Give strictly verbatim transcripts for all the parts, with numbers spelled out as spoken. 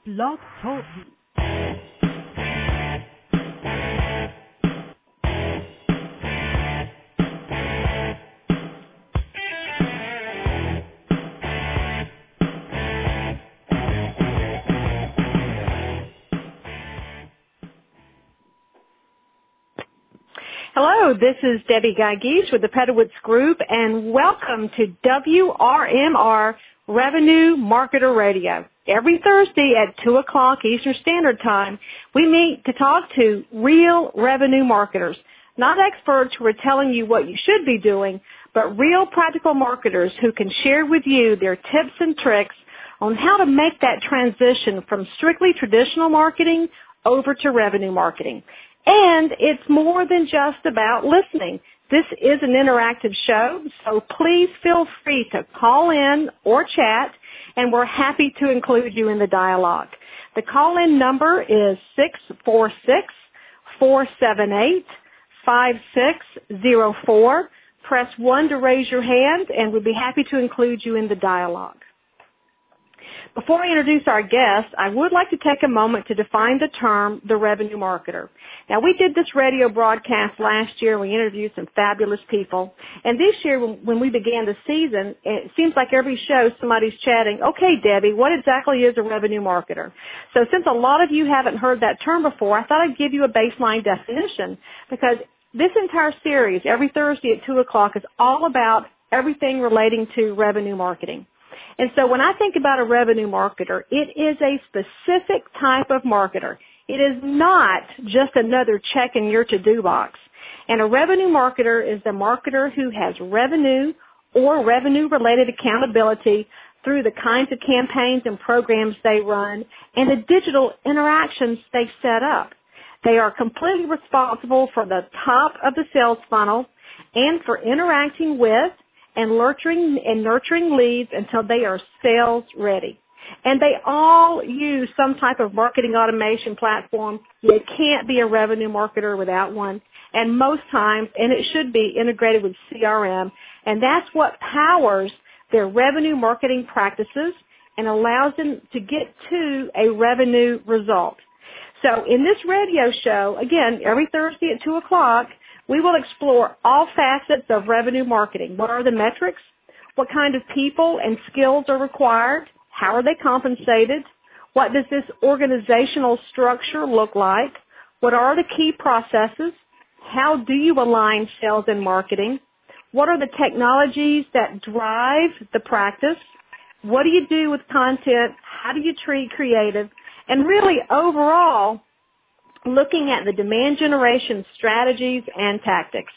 Blog Talk. Hello, this is Debbie Guy-Geese with the Pedowitz Group, and welcome to W R M R Revenue Marketer Radio. Every Thursday at two o'clock Eastern Standard Time, we meet to talk to real revenue marketers, not experts who are telling you what you should be doing, but real practical marketers who can share with you their tips and tricks on how to make that transition from strictly traditional marketing over to revenue marketing. And it's more than just about listening. This is an interactive show, so please feel free to call in or chat, and we're happy to include you in the dialogue. The call-in number is six four six, four seven eight, five six zero four. Press one to raise your hand, and we'd be happy to include you in the dialogue. Before I introduce our guest, I would like to take a moment to define the term the revenue marketer. Now, we did this radio broadcast last year. We interviewed some fabulous people. And this year, when we began the season, it seems like every show somebody's chatting, okay, Debbie, what exactly is a revenue marketer? So since a lot of you haven't heard that term before, I thought I'd give you a baseline definition, because this entire series, every Thursday at two o'clock, is all about everything relating to revenue marketing. And so when I think about a revenue marketer, it is a specific type of marketer. It is not just another check in your to-do box. And a revenue marketer is the marketer who has revenue or revenue-related accountability through the kinds of campaigns and programs they run and the digital interactions they set up. They are completely responsible for the top of the sales funnel and for interacting with and nurturing and nurturing leads until they are sales ready. And they all use some type of marketing automation platform. You can't be a revenue marketer without one. And most times, and it should be integrated with C R M, and that's what powers their revenue marketing practices and allows them to get to a revenue result. So in this radio show, again, every Thursday at two o'clock, we will explore all facets of revenue marketing. What are the metrics? What kind of people and skills are required? How are they compensated? What does this organizational structure look like? What are the key processes? How do you align sales and marketing? What are the technologies that drive the practice? What do you do with content? How do you treat creative? And really, overall, looking at the demand generation strategies and tactics.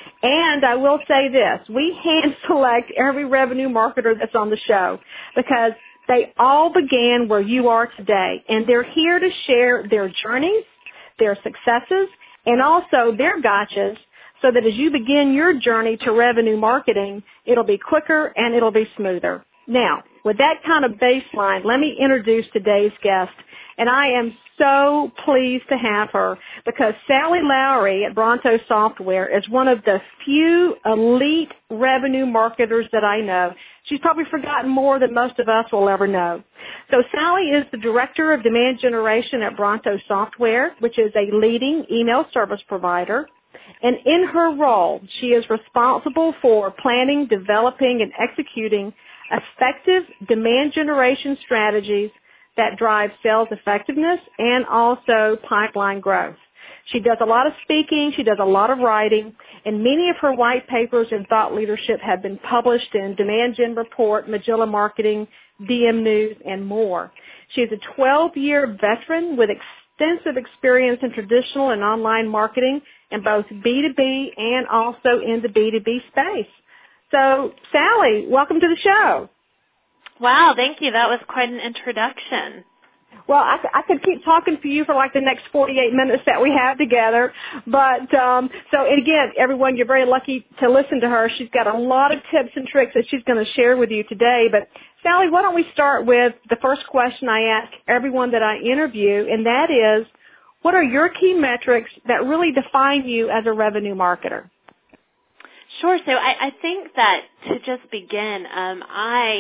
And I will say this, we hand select every revenue marketer that's on the show because they all began where you are today, and they're here to share their journeys, their successes, and also their gotchas so that as you begin your journey to revenue marketing, it'll be quicker and it'll be smoother. Now, with that kind of baseline, let me introduce today's guest. And I am so pleased to have her because Sally Lowry at Bronto Software is one of the few elite revenue marketers that I know. She's probably forgotten more than most of us will ever know. So Sally is the Director of Demand Generation at Bronto Software, which is a leading email service provider. And in her role, she is responsible for planning, developing, and executing effective demand generation strategies that drive sales effectiveness and also pipeline growth. She does a lot of speaking, she does a lot of writing, and many of her white papers and thought leadership have been published in Demand Gen Report, Magilla Marketing, D M News, and more. She is a twelve-year veteran with extensive experience in traditional and online marketing in both B two B and also in the B two B space. So, Sally, welcome to the show. Wow, thank you. That was quite an introduction. Well, I, I could keep talking to you for like the next forty-eight minutes that we have together. But, um, so, and again, everyone, you're very lucky to listen to her. She's got a lot of tips and tricks that she's going to share with you today. But, Sally, why don't we start with the first question I ask everyone that I interview, and that is, what are your key metrics that really define you as a revenue marketer? Sure. So I, I think that to just begin, um, I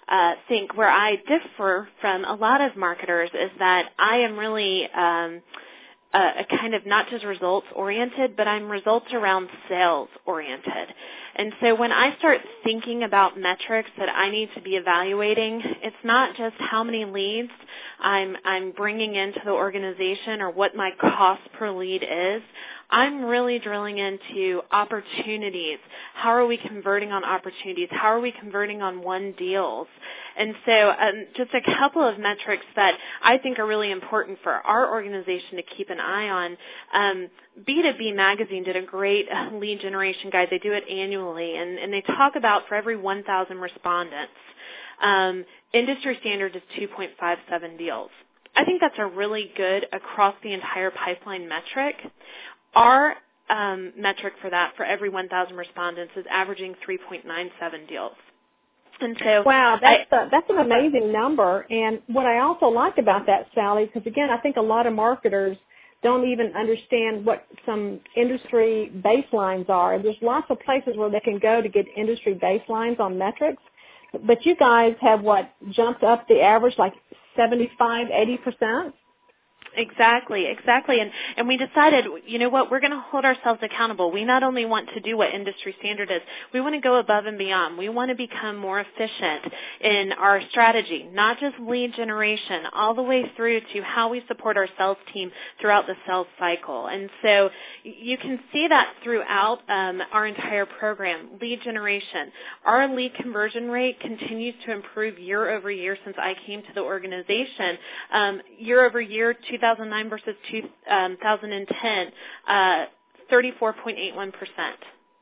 uh, think where I differ from a lot of marketers is that I am really um, a, a kind of not just results-oriented, but I'm results-around sales-oriented. And so when I start thinking about metrics that I need to be evaluating, it's not just how many leads I'm, I'm bringing into the organization or what my cost per lead is. I'm really drilling into opportunities. How are we converting on opportunities? How are we converting on won deals? And so um, just a couple of metrics that I think are really important for our organization to keep an eye on. Um, B two B Magazine did a great lead generation guide. They do it annually, and, and they talk about for every one thousand respondents, um, industry standard is two point five seven deals. I think that's a really good across the entire pipeline metric. Our um, metric for that for every one thousand respondents is averaging three point nine seven deals. And so wow, that's I, a, that's an amazing number. And what I also like about that, Sally, because again, I think a lot of marketers don't even understand what some industry baselines are. There's lots of places where they can go to get industry baselines on metrics, but you guys have what jumped up the average like seventy-five, eighty percent. Exactly, exactly. And and we decided, you know what, we're going to hold ourselves accountable. We not only want to do what industry standard is, we want to go above and beyond. We want to become more efficient in our strategy, not just lead generation, all the way through to how we support our sales team throughout the sales cycle. And so you can see that throughout um, our entire program, lead generation. Our lead conversion rate continues to improve year over year since I came to the organization. Um, year over year, two thousand nine versus two thousand ten, uh, thirty-four point eight one percent.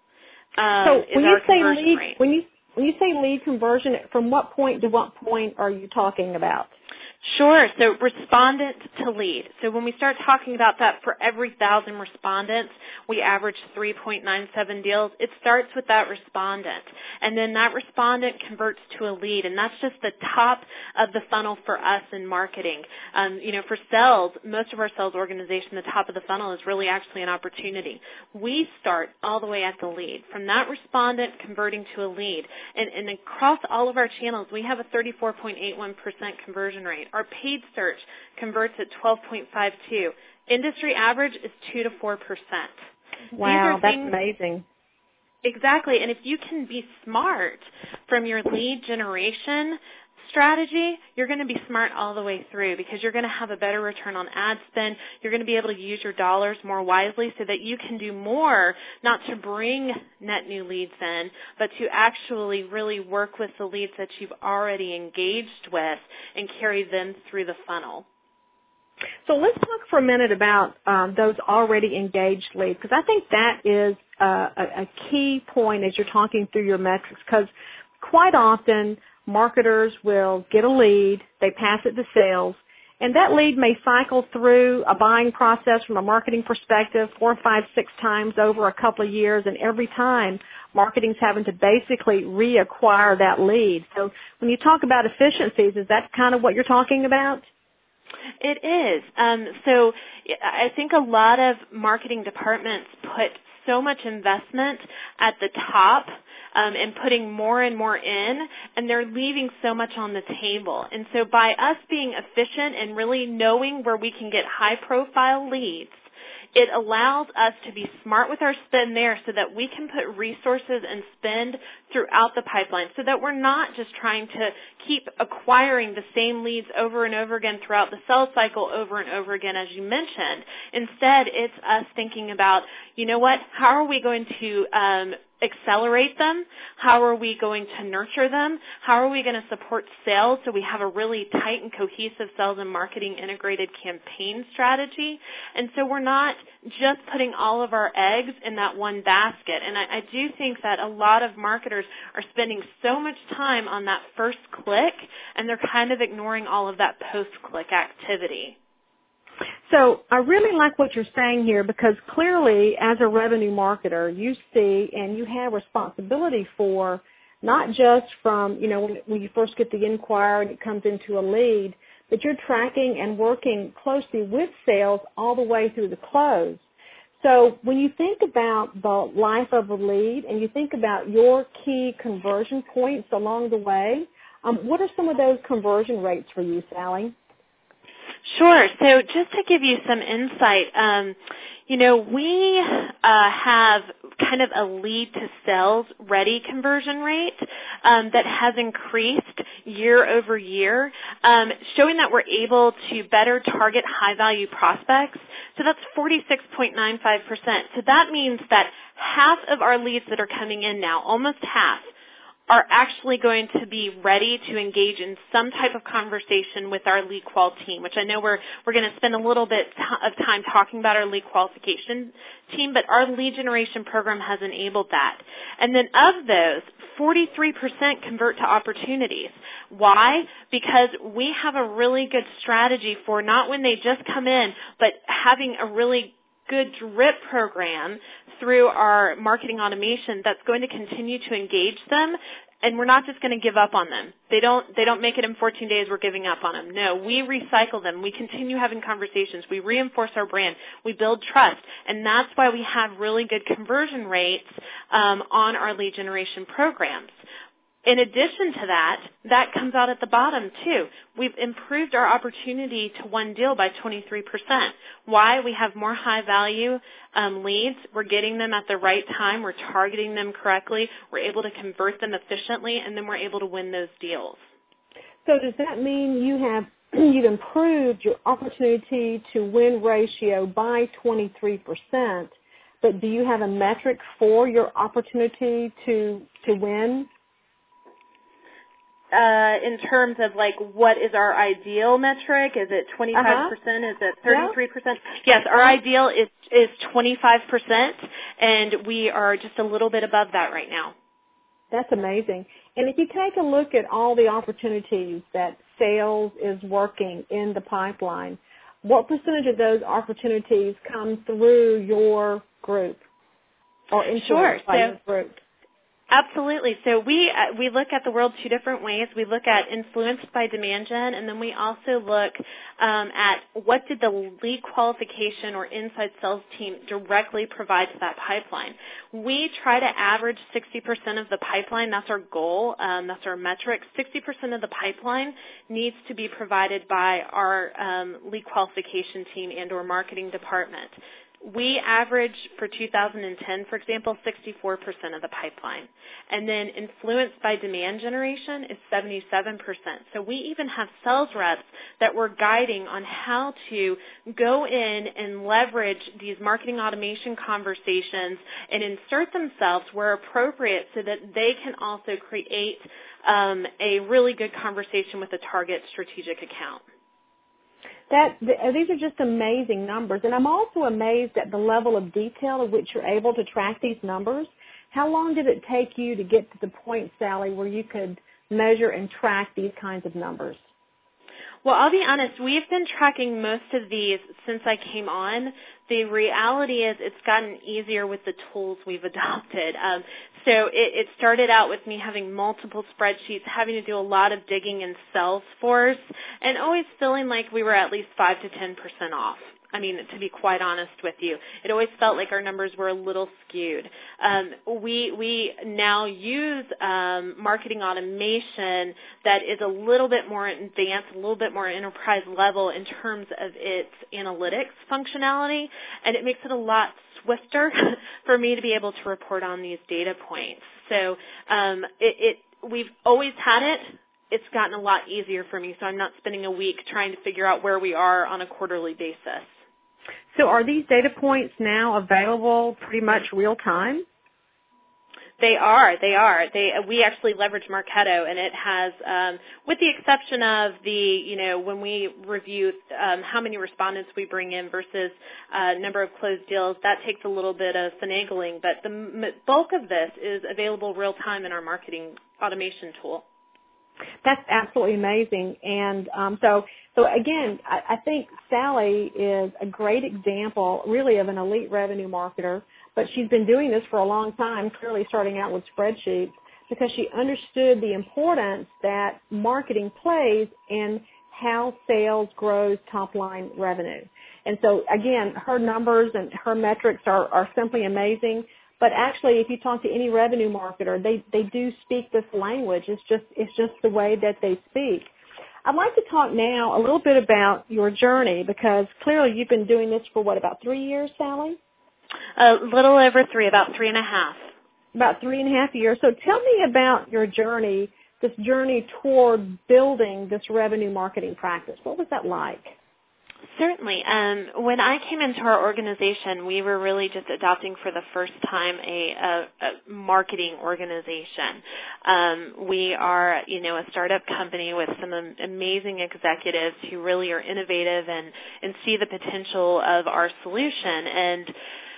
Um, so when is you our say conversion lead, rate. when you when you say lead conversion, from what point to what point are you talking about? Sure. So respondent to lead. So when we start talking about that for every thousand respondents, we average three point nine seven deals. It starts with that respondent. And then that respondent converts to a lead. And that's just the top of the funnel for us in marketing. Um, you know, for sales, most of our sales organization, the top of the funnel is really actually an opportunity. We start all the way at the lead. From that respondent converting to a lead. And, and across all of our channels, we have a thirty-four point eight one percent conversion rate. Our paid search converts at twelve point five two. Industry average is two to four percent. Wow, that's things, amazing. Exactly. And if you can be smart from your lead generation strategy, you're going to be smart all the way through because you're going to have a better return on ad spend. You're going to be able to use your dollars more wisely so that you can do more, not to bring net new leads in, but to actually really work with the leads that you've already engaged with and carry them through the funnel. So let's talk for a minute about um, those already engaged leads, because I think that is uh, a, a key point as you're talking through your metrics, because quite often marketers will get a lead, they pass it to sales, and that lead may cycle through a buying process from a marketing perspective four, five, six times over a couple of years, and every time marketing's having to basically reacquire that lead. So when you talk about efficiencies, is that kind of what you're talking about? It is. Um, so I think a lot of marketing departments put so much investment at the top um, and putting more and more in, and they're leaving so much on the table. And so by us being efficient and really knowing where we can get high-profile leads, it allows us to be smart with our spend there so that we can put resources and spend throughout the pipeline so that we're not just trying to keep acquiring the same leads over and over again throughout the sales cycle over and over again, as you mentioned. Instead, it's us thinking about, you know what, how are we going to um, accelerate them? How are we going to nurture them? How are we going to support sales so we have a really tight and cohesive sales and marketing integrated campaign strategy? And so we're not just putting all of our eggs in that one basket. And I, I do think that a lot of marketers are spending so much time on that first click, and they're kind of ignoring all of that post-click activity. So I really like what you're saying here, because clearly as a revenue marketer, you see and you have responsibility for not just from, you know, when, when you first get the inquiry and it comes into a lead, but you're tracking and working closely with sales all the way through the close. So when you think about the life of a lead and you think about your key conversion points along the way, Um, what are some of those conversion rates for you, Sally? Sure. So just to give you some insight, um, you know, we uh, have kind of a lead to sales ready conversion rate um, that has increased year over year, um, showing that we're able to better target high value prospects. So that's forty-six point nine five percent. So that means that half of our leads that are coming in now, almost half, are actually going to be ready to engage in some type of conversation with our lead qual team, which I know we're we're going to spend a little bit of time talking about our lead qualification team, but our lead generation program has enabled that. And then of those, forty-three percent convert to opportunities. Why? Because we have a really good strategy for not when they just come in, but having a really good drip program through our marketing automation that's going to continue to engage them, and we're not just going to give up on them. They don't they don't make it in fourteen days, we're giving up on them. No, we recycle them. We continue having conversations. We reinforce our brand. We build trust, and that's why we have really good conversion rates um, on our lead generation programs. In addition to that, that comes out at the bottom too. We've improved our opportunity to one deal by twenty-three percent. Why? We have more high value um, leads. We're getting them at the right time. We're targeting them correctly. We're able to convert them efficiently, and then we're able to win those deals. So does that mean you have you've improved your opportunity to win ratio by twenty-three percent, but do you have a metric for your opportunity to to win? Uh, in terms of like what is our ideal metric? Is it twenty-five percent? Uh-huh. Is it thirty-three percent? Yeah. Yes, our ideal is, is twenty-five percent, and we are just a little bit above that right now. That's amazing. And if you take a look at all the opportunities that sales is working in the pipeline, what percentage of those opportunities come through your group or influenced sure. by so, your group? Absolutely. So we uh, we look at the world two different ways. We look at influenced by demand gen, and then we also look um, at what did the lead qualification or inside sales team directly provide to that pipeline. We try to average sixty percent of the pipeline. That's our goal. Um, that's our metric. sixty percent of the pipeline needs to be provided by our um, lead qualification team and or marketing department. We average for two thousand ten, for example, sixty-four percent of the pipeline. And then influenced by demand generation is seventy-seven percent. So we even have sales reps that we're guiding on how to go in and leverage these marketing automation conversations and insert themselves where appropriate so that they can also create um, a really good conversation with a target strategic account. That, these are just amazing numbers, and I'm also amazed at the level of detail of which you're able to track these numbers. How long did it take you to get to the point, Sally, where you could measure and track these kinds of numbers? Well, I'll be honest, we've been tracking most of these since I came on. The reality is it's gotten easier with the tools we've adopted. Um, so it, it started out with me having multiple spreadsheets, having to do a lot of digging in Salesforce, and always feeling like we were at least five to ten percent off. I mean, to be quite honest with you, it always felt like our numbers were a little skewed. Um, we we now use um, marketing automation that is a little bit more advanced, a little bit more enterprise level in terms of its analytics functionality, and it makes it a lot swifter for me to be able to report on these data points. So um, it, it we've always had it. It's gotten a lot easier for me, so I'm not spending a week trying to figure out where we are on a quarterly basis. So are these data points now available pretty much real time? They are. They are. They. We actually leverage Marketo, and it has, um, with the exception of the, you know, when we review um, how many respondents we bring in versus uh, number of closed deals, that takes a little bit of finagling. But the m- bulk of this is available real time in our marketing automation tool. That's absolutely amazing. And um, so, so again, I, I think Sally is a great example, really, of an elite revenue marketer. But she's been doing this for a long time, clearly starting out with spreadsheets, because she understood the importance that marketing plays in how sales grows top-line revenue. And so, again, her numbers and her metrics are, are simply amazing. But actually, if you talk to any revenue marketer, they, they do speak this language. It's just it's just the way that they speak. I'd like to talk now a little bit about your journey, because clearly you've been doing this for, what, about three years, Sally? A little over three, about three and a half. About three and a half years. So tell me about your journey, this journey toward building this revenue marketing practice. What was that like? Certainly. Um, when I came into our organization, we were really just adopting for the first time a, a, a marketing organization. Um, we are, you know, a startup company with some amazing executives who really are innovative and, and see the potential of our solution. And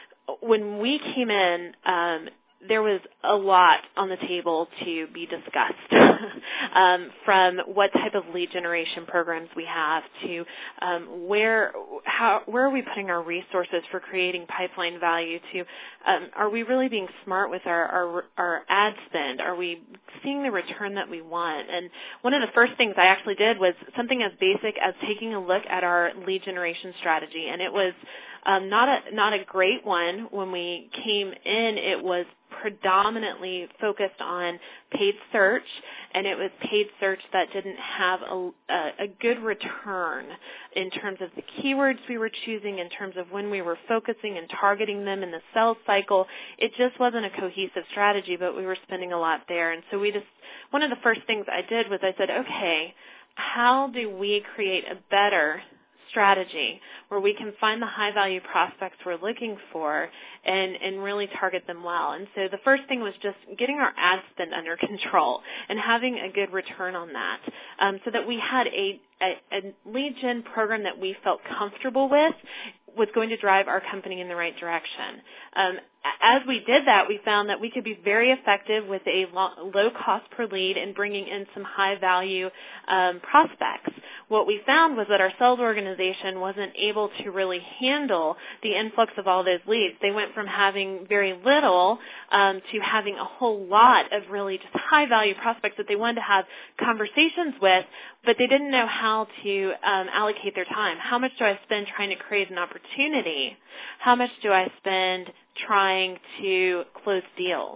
when we came in, um, there was a lot on the table to be discussed, um, from what type of lead generation programs we have to um, where how where are we putting our resources for creating pipeline value to um, are we really being smart with our, our our ad spend? Are we seeing the return that we want? And one of the first things I actually did was something as basic as taking a look at our lead generation strategy, and it was Um, not a not a great one. When we came in, it was predominantly focused on paid search, and it was paid search that didn't have a, a, a good return in terms of the keywords we were choosing, in terms of when we were focusing and targeting them in the sales cycle. It just wasn't a cohesive strategy, but we were spending a lot there. And so we just, one of the first things I did was I said, okay, how do we create a better strategy where we can find the high-value prospects we're looking for and, and really target them well. And so the first thing was just getting our ad spend under control and having a good return on that, um, so that we had a, a, a lead gen program that we felt comfortable with was going to drive our company in the right direction. Um, as we did that, we found that we could be very effective with a low cost per lead and bringing in some high-value um, prospects. What we found was that our sales organization wasn't able to really handle the influx of all those leads. They went from having very little um, to having a whole lot of really just high-value prospects that they wanted to have conversations with, but they didn't know how to um, allocate their time. How much do I spend trying to create an opportunity? How much do I spend trying to close deals?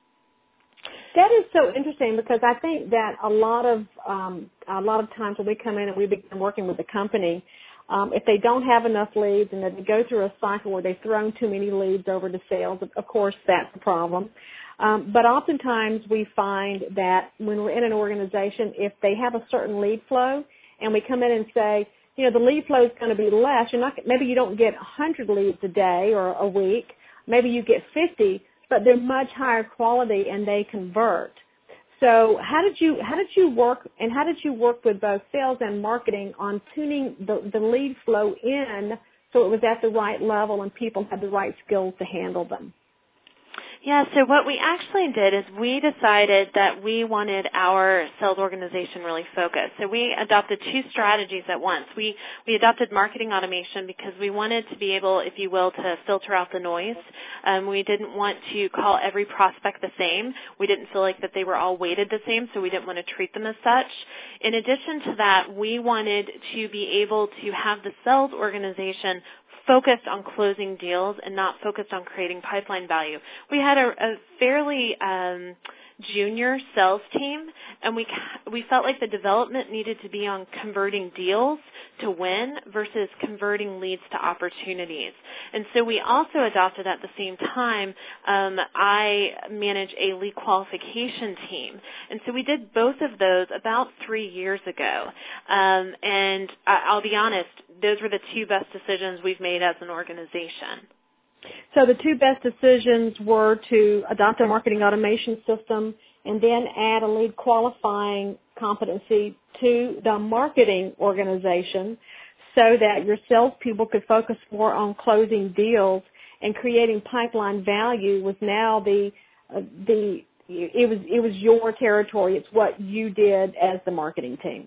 That is so interesting, because I think that a lot of um, a lot of times when we come in and we begin working with the company, um, if they don't have enough leads and they go through a cycle where they've thrown too many leads over to sales, of course that's a problem. Um, but oftentimes we find that when we're in an organization, if they have a certain lead flow and we come in and say, you know, the lead flow is going to be less, you're not, maybe you don't get one hundred leads a day or a week, maybe you get fifty, but they're much higher quality and they convert. So how did you how did you work and how did you work with both sales and marketing on tuning the, the lead flow in so it was at the right level and people had the right skills to handle them? Yeah, so what we actually did is we decided that we wanted our sales organization really focused. So we adopted two strategies at once. We we adopted marketing automation because we wanted to be able, if you will, to filter out the noise. Um, we didn't want to call every prospect the same. We didn't feel like that they were all weighted the same, so we didn't want to treat them as such. In addition to that, we wanted to be able to have the sales organization focused on closing deals and not focused on creating pipeline value. We had a, a fairly um, junior sales team, and we we felt like the development needed to be on converting deals to win versus converting leads to opportunities. And so we also adopted at the same time, um, I manage a lead qualification team. And so we did both of those about three years ago. Um, and I, I'll be honest, those were the two best decisions we've made as an organization. So the two best decisions were to adopt a marketing automation system and then add a lead qualifying competency to the marketing organization so that your salespeople could focus more on closing deals and creating pipeline value was now the uh, the it was it was your territory. It's what you did as the marketing team.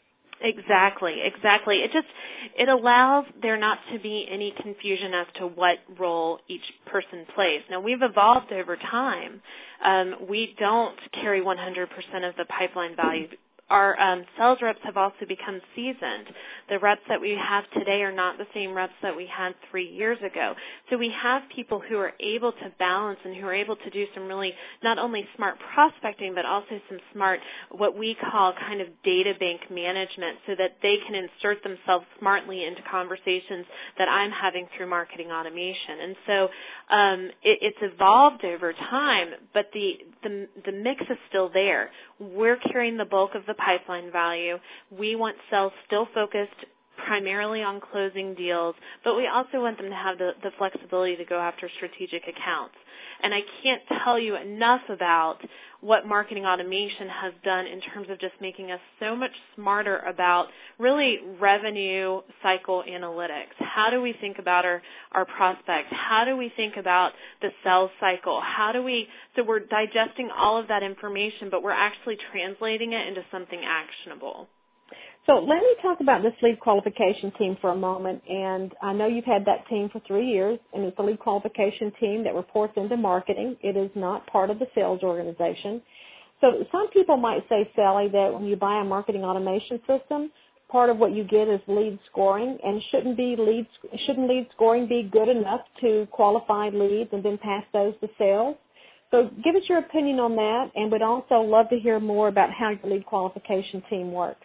Exactly, exactly. It just, it allows there not to be any confusion as to what role each person plays. Now, we've evolved over time. Um, we don't carry one hundred percent of the pipeline value our um, sales reps have also become seasoned. The reps that we have today are not the same reps that we had three years ago. So we have people who are able to balance and who are able to do some really not only smart prospecting, but also some smart, what we call kind of data bank management, so that they can insert themselves smartly into conversations that I'm having through marketing automation. And so um, it, it's evolved over time, but the, the the mix is still there. We're carrying the bulk of the pipeline value. We want sales still focused primarily on closing deals, but we also want them to have the, the flexibility to go after strategic accounts. And I can't tell you enough about what marketing automation has done in terms of just making us so much smarter about really revenue cycle analytics. How do we think about our, our prospects? How do we think about the sales cycle? How do we, so we're digesting all of that information, but we're actually translating it into something actionable. So let me talk about this lead qualification team for a moment. And I know you've had that team for three years, and it's a lead qualification team that reports into marketing. It is not part of the sales organization. So some people might say, Sally, that when you buy a marketing automation system, part of what you get is lead scoring, and shouldn't be lead shouldn't lead scoring be good enough to qualify leads and then pass those to sales? So give us your opinion on that, and would also love to hear more about how your lead qualification team works.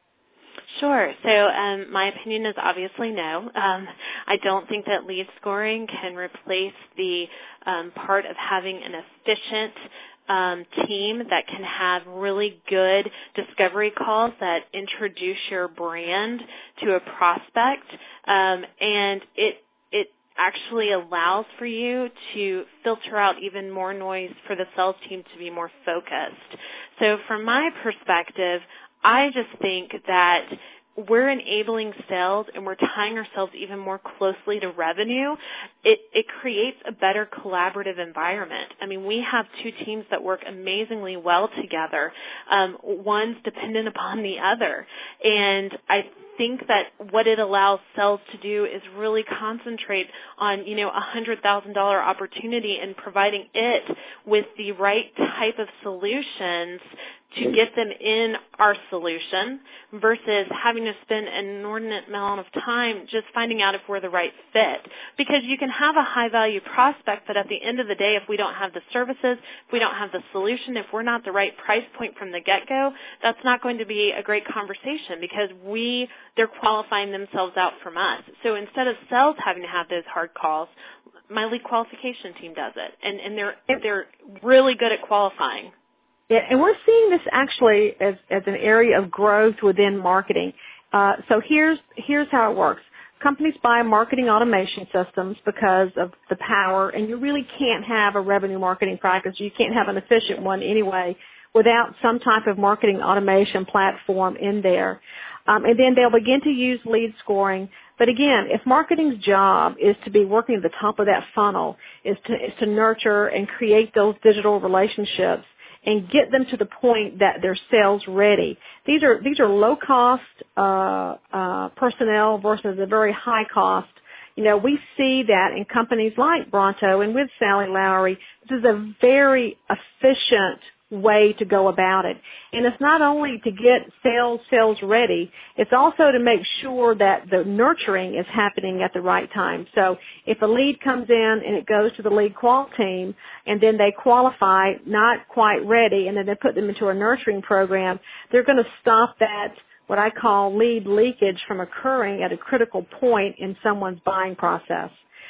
Sure. So um, my opinion is obviously no. Um, I don't think that lead scoring can replace the um, part of having an efficient um, team that can have really good discovery calls that introduce your brand to a prospect, um, and it it actually allows for you to filter out even more noise for the sales team to be more focused. So from my perspective, I just think that we're enabling sales and we're tying ourselves even more closely to revenue. It, it creates a better collaborative environment. I mean, we have two teams that work amazingly well together. Um, one's dependent upon the other. And I think that what it allows sales to do is really concentrate on, you know, a one hundred thousand dollars opportunity and providing it with the right type of solutions to get them in our solution versus having to spend an inordinate amount of time just finding out if we're the right fit. Because you can have a high-value prospect, but at the end of the day, if we don't have the services, if we don't have the solution, if we're not the right price point from the get-go, that's not going to be a great conversation because we they're qualifying themselves out from us. So instead of sales having to have those hard calls, my lead qualification team does it, and, and they're they're really good at qualifying. Yeah, and we're seeing this actually as, as an area of growth within marketing. Uh, so here's here's how it works. Companies buy marketing automation systems because of the power, and you really can't have a revenue marketing practice. You can't have an efficient one anyway without some type of marketing automation platform in there. Um, and then they'll begin to use lead scoring. But again, if marketing's job is to be working at the top of that funnel, is to, is to nurture and create those digital relationships, and get them to the point that they're sales ready. These are these are low cost uh, uh, personnel versus a very high cost. You know, we see that in companies like Bronto and with Sally Lowery. This is a very efficient way to go about it. And it's not only to get sales sales ready, it's also to make sure that the nurturing is happening at the right time. So if a lead comes in and it goes to the lead qual team and then they qualify not quite ready and then they put them into a nurturing program, they're going to stop that, what I call lead leakage, from occurring at a critical point in someone's buying process.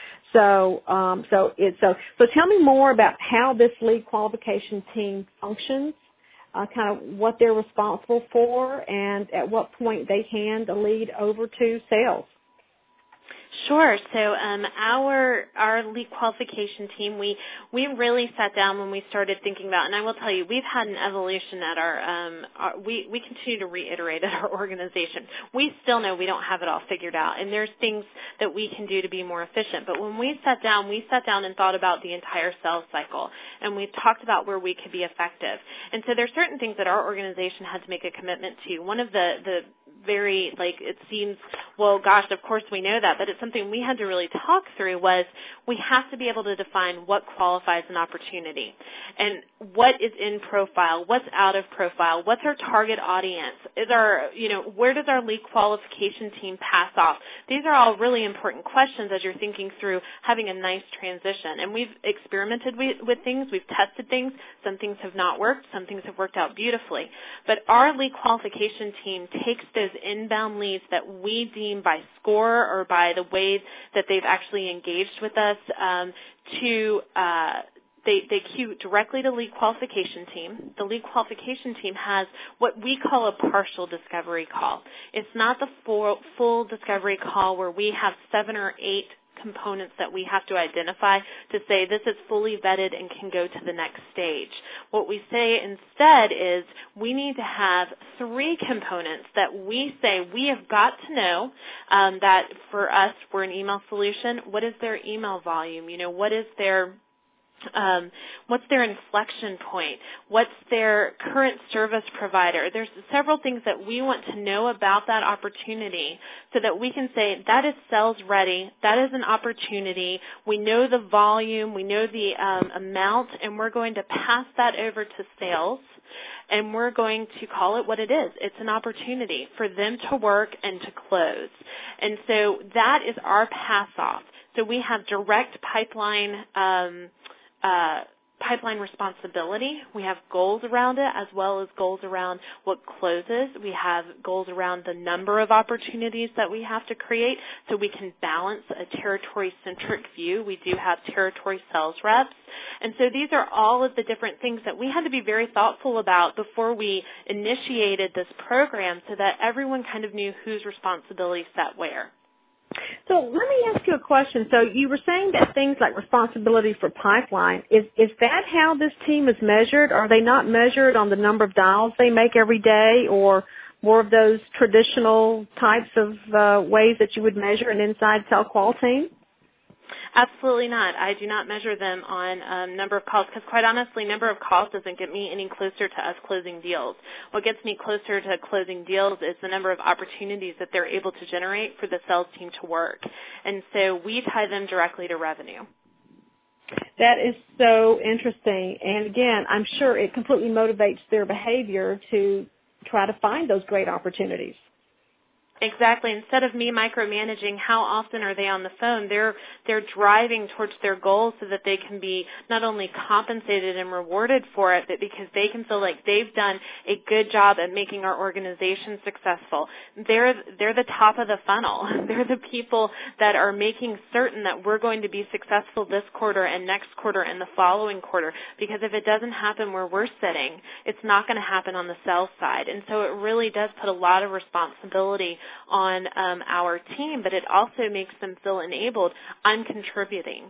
So, um, so it, so, so tell me more about how this lead qualification team functions, uh, kind of what they're responsible for, and at what point they hand the lead over to sales. Sure. So um, our our lead qualification team, we we really sat down when we started thinking about, and I will tell you, we've had an evolution at our, um, our we we continue to reiterate at our organization. We still know we don't have it all figured out, and there's things that we can do to be more efficient. But when we sat down, we sat down and thought about the entire sales cycle, and we talked about where we could be effective. And so there's certain things that our organization had to make a commitment to. One of the the very, like, it seems, well, gosh, of course we know that, but it's something we had to really talk through was we have to be able to define what qualifies an opportunity and what is in profile, what's out of profile, what's our target audience, is our, you know, where does our lead qualification team pass off? These are all really important questions as you're thinking through having a nice transition. And we've experimented with, with things, we've tested things, some things have not worked, some things have worked out beautifully. But our lead qualification team takes those inbound leads that we deem by score or by the way that they've actually engaged with us um, to uh, they, they queue directly to lead qualification team. The lead qualification team has what we call a partial discovery call. It's not the full, full discovery call where we have seven or eight components that we have to identify to say this is fully vetted and can go to the next stage. What we say instead is we need to have three components that we say we have got to know um, that for us we're an email solution. What is their email volume? You know, what is their Um, what's their inflection point? What's their current service provider? There's several things that we want to know about that opportunity so that we can say that is sales ready, that is an opportunity, we know the volume, we know the um, amount, and we're going to pass that over to sales, and we're going to call it what it is. It's an opportunity for them to work and to close. And so that is our pass-off. So we have direct pipeline um, Uh, pipeline responsibility. We have goals around it as well as goals around what closes. We have goals around the number of opportunities that we have to create so we can balance a territory-centric view. We do have territory sales reps. And so these are all of the different things that we had to be very thoughtful about before we initiated this program so that everyone kind of knew whose responsibility sat where. So let me ask you a question. So you were saying that things like responsibility for pipeline, is, is that how this team is measured? Are they not measured on the number of dials they make every day or more of those traditional types of uh, ways that you would measure an inside sell qual team? Absolutely not. I do not measure them on um, number of calls because, quite honestly, number of calls doesn't get me any closer to us closing deals. What gets me closer to closing deals is the number of opportunities that they're able to generate for the sales team to work. And so we tie them directly to revenue. That is so interesting. And, again, I'm sure it completely motivates their behavior to try to find those great opportunities. Exactly. Instead of me micromanaging how often are they on the phone, they're they're driving towards their goals so that they can be not only compensated and rewarded for it, but because they can feel like they've done a good job at making our organization successful. They're they're the top of the funnel. They're the people that are making certain that we're going to be successful this quarter and next quarter and the following quarter. Because if it doesn't happen where we're sitting, it's not going to happen on the sales side. And so it really does put a lot of responsibility on um, our team, but it also makes them feel enabled. I'm contributing.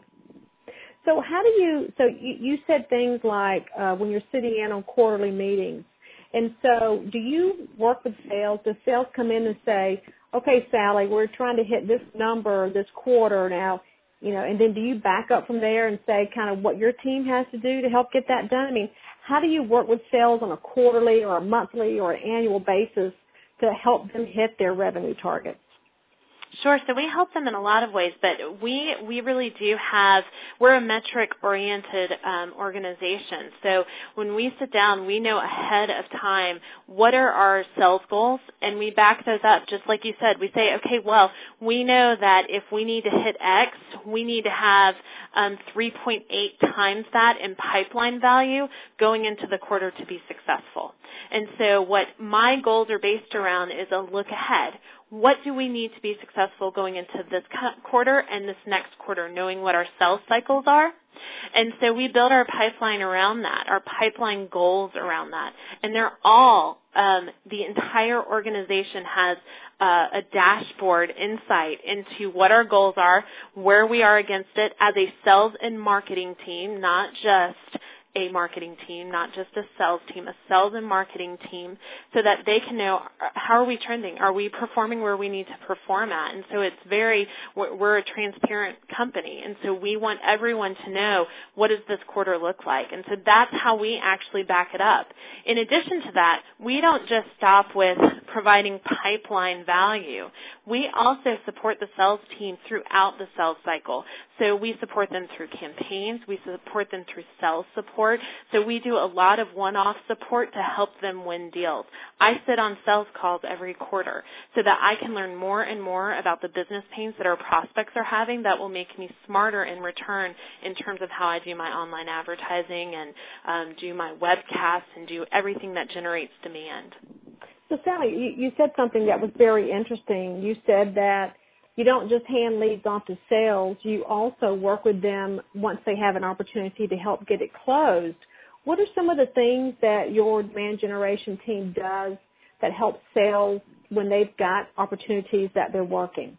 So how do you, so you, you said things like uh, when you're sitting in on quarterly meetings, and so do you work with sales? Does sales come in and say, okay, Sally, we're trying to hit this number this quarter now, you know, and then do you back up from there and say kind of what your team has to do to help get that done? I mean, how do you work with sales on a quarterly or a monthly or an annual basis to help them hit their revenue targets? Sure. So we help them in a lot of ways, but we we really do have, we're a metric-oriented um, organization. So when we sit down, we know ahead of time what are our sales goals, and we back those up. Just like you said, we say, okay, well, we know that if we need to hit X, we need to have um, three point eight times that in pipeline value going into the quarter to be successful. And so what my goals are based around is a look ahead. What do we need to be successful going into this quarter and this next quarter, knowing what our sales cycles are? And so we build our pipeline around that, our pipeline goals around that. And they're all, um, the entire organization has uh, a dashboard insight into what our goals are, where we are against it as a sales and marketing team, not just a marketing team, not just a sales team, a sales and marketing team, so that they can know how are we trending? Are we performing where we need to perform at? And so it's very, we're a transparent company, and so we want everyone to know what does this quarter look like. And so that's how we actually back it up. In addition to that, we don't just stop with providing pipeline value. We also support the sales team throughout the sales cycle. So we support them through campaigns. We support them through sales support. So we do a lot of one-off support to help them win deals. I sit on sales calls every quarter so that I can learn more and more about the business pains that our prospects are having that will make me smarter in return in terms of how I do my online advertising and um, do my webcasts and do everything that generates demand. So, Sally, you, you said something that was very interesting. You said that you don't just hand leads off to sales. You also work with them once they have an opportunity to help get it closed. What are some of the things that your demand generation team does that helps sales when they've got opportunities that they're working?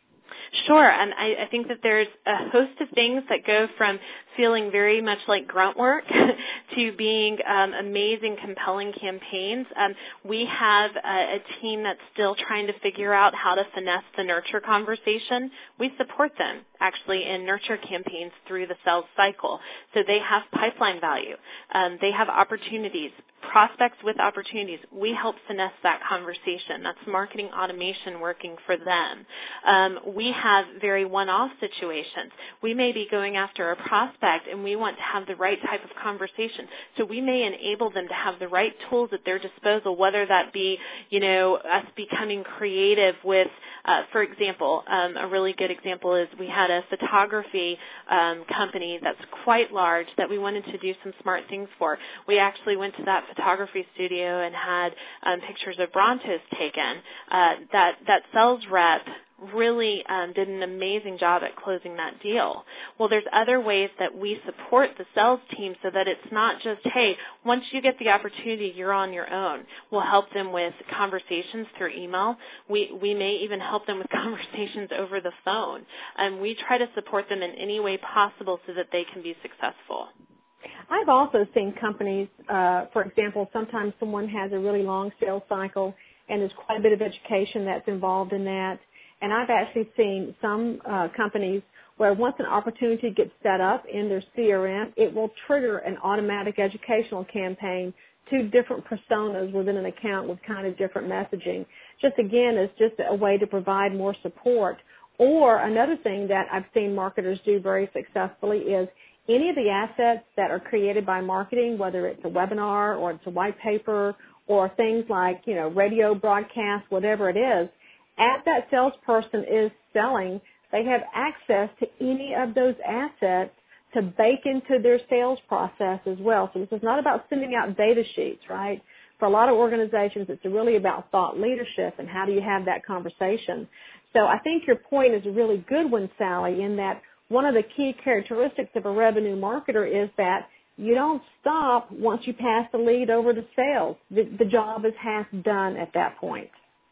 Sure, and I, I think that there's a host of things that go from feeling very much like grunt work to being um, amazing, compelling campaigns. Um, we have a, a team that's still trying to figure out how to finesse the nurture conversation. We support them, actually, in nurture campaigns through the sales cycle. So they have pipeline value. Um, they have opportunities, prospects with opportunities. We help finesse that conversation. That's marketing automation working for them. Um, we have very one-off situations. We may be going after a prospect and we want to have the right type of conversation. So we may enable them to have the right tools at their disposal, whether that be, you know, us becoming creative with, uh, for example, um, a really good example is we had a photography um, company that's quite large that we wanted to do some smart things for. We actually went to that photography studio and had um, pictures of Brontos taken. Uh, that, that sales rep really um, did an amazing job at closing that deal. Well, there's other ways that we support the sales team so that it's not just, hey, once you get the opportunity, you're on your own. We'll help them with conversations through email. We, we may even help them with conversations over the phone. And we try to support them in any way possible so that they can be successful. I've also seen companies, uh, for example, sometimes someone has a really long sales cycle and there's quite a bit of education that's involved in that. And I've actually seen some uh, companies where once an opportunity gets set up in their C R M, it will trigger an automatic educational campaign to different personas within an account with kind of different messaging. Just again, it's just a way to provide more support. Or another thing that I've seen marketers do very successfully is any of the assets that are created by marketing, whether it's a webinar or it's a white paper or things like, you know, radio broadcast, whatever it is, as that salesperson is selling, they have access to any of those assets to bake into their sales process as well. So this is not about sending out data sheets, right? For a lot of organizations, it's really about thought leadership and how do you have that conversation. So I think your point is a really good one, Sally, in that one of the key characteristics of a revenue marketer is that you don't stop once you pass the lead over to sales. The, the job is half done at that point.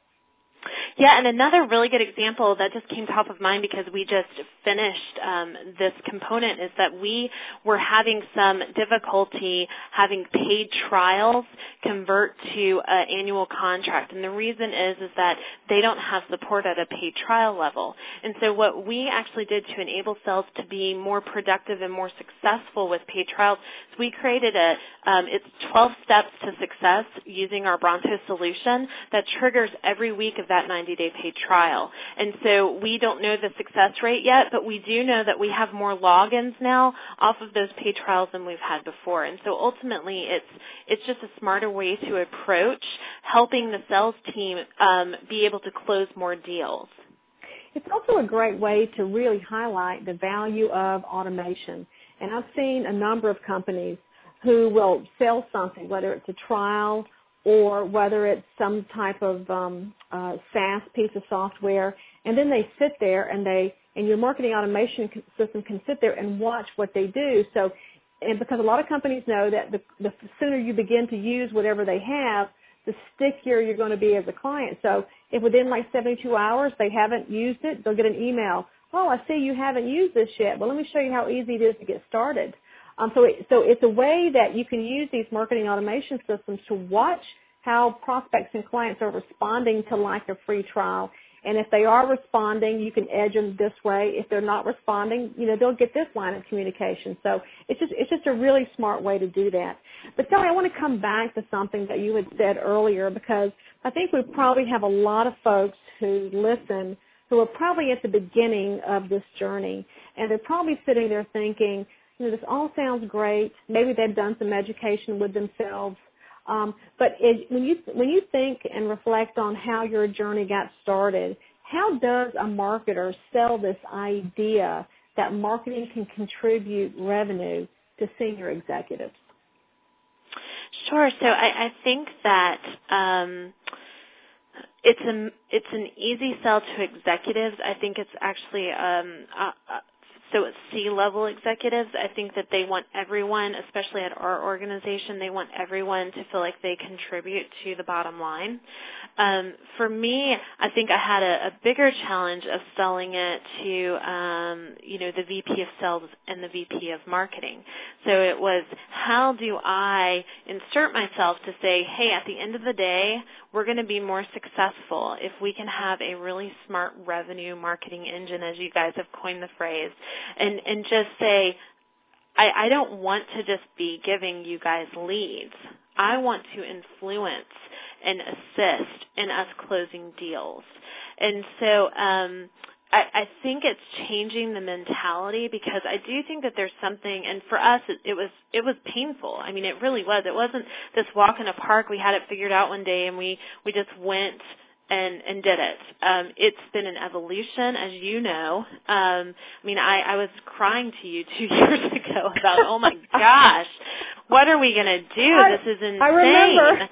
Yeah, and another really good example that just came top of mind because we just finished um, this component is that we were having some difficulty having paid trials convert to an annual contract. And the reason is is that they don't have support at a paid trial level. And so what we actually did to enable sales to be more productive and more successful with paid trials is we created a, um, it's twelve steps to success using our Bronto solution that triggers every week of that ninety-day paid trial. And so we don't know the success rate yet, but we do know that we have more logins now off of those paid trials than we've had before. And so ultimately it's it's just a smarter way to approach helping the sales team um, be able to close more deals. It's also a great way to really highlight the value of automation. And I've seen a number of companies who will sell something, whether it's a trial or whether it's some type of um, uh, SaaS piece of software, and then they sit there and they, and your marketing automation system can sit there and watch what they do. So, and because a lot of companies know that the, the sooner you begin to use whatever they have, the stickier you're going to be as a client. So if within like seventy-two hours they haven't used it, they'll get an email, oh, I see you haven't used this yet. Well, let me show you how easy it is to get started. Um, so, it, so it's a way that you can use these marketing automation systems to watch how prospects and clients are responding to like a free trial. And if they are responding, you can edge them this way. If they're not responding, you know, they'll get this line of communication. So it's just it's just a really smart way to do that. But Sally, I want to come back to something that you had said earlier because I think we probably have a lot of folks who listen who are probably at the beginning of this journey, and they're probably sitting there thinking, you know, this all sounds great. Maybe they've done some education with themselves. Um, but it, when you when you think and reflect on how your journey got started, how does a marketer sell this idea that marketing can contribute revenue to senior executives? Sure. So I, I think that um, it's a it's an easy sell to executives. I think it's actually um, uh, uh, so it's C-level executives. I think that they want everyone, especially at our organization, they want everyone to feel like they contribute to the bottom line. Um, for me, I think I had a, a bigger challenge of selling it to, um, you know, the V P of sales and the V P of marketing. So it was, how do I insert myself to say, hey, at the end of the day, we're going to be more successful if we can have a really smart revenue marketing engine, as you guys have coined the phrase, and, and just say, I, I don't want to just be giving you guys leads. I want to influence and assist in us closing deals. And so um, I, I think it's changing the mentality, because I do think that there's something, and for us it, it was it was painful. I mean, it really was. It wasn't this walk in a park. We had it figured out one day and we, we just went and, and did it. Um, it's been an evolution, as you know. Um, I mean, I, I was crying to you two years ago about, oh my gosh, what are we going to do? I, this is insane. I remember.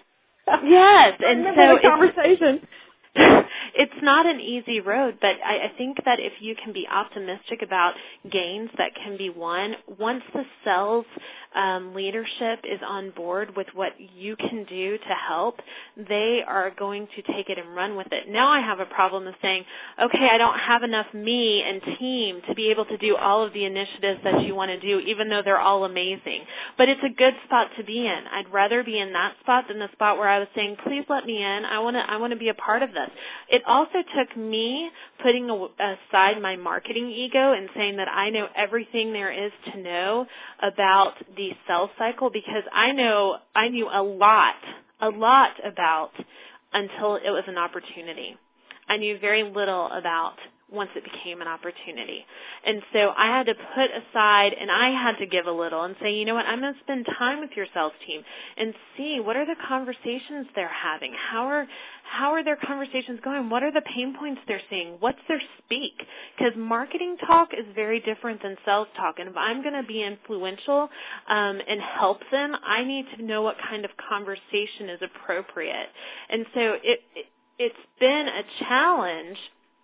Yes, I and remember so the conversation. It's, it's not an easy road, but I, I think that if you can be optimistic about gains that can be won, once the sales um, leadership is on board with what you can do to help, they are going to take it and run with it. Now I have a problem of saying, okay, I don't have enough me and team to be able to do all of the initiatives that you want to do, even though they're all amazing. But it's a good spot to be in. I'd rather be in that spot than the spot where I was saying, please let me in. I want to I want to be a part of this. It also took me putting aside my marketing ego and saying that I know everything there is to know about the sales cycle, because I know I knew a lot, a lot about until it was an opportunity. I knew very little about once it became an opportunity. And so I had to put aside, and I had to give a little and say, you know what, I'm going to spend time with your sales team and see what are the conversations they're having. How are how are their conversations going? What are the pain points they're seeing? What's their speak? Because marketing talk is very different than sales talk. And if I'm going to be influential um, and help them, I need to know what kind of conversation is appropriate. And so it, it it's been a challenge.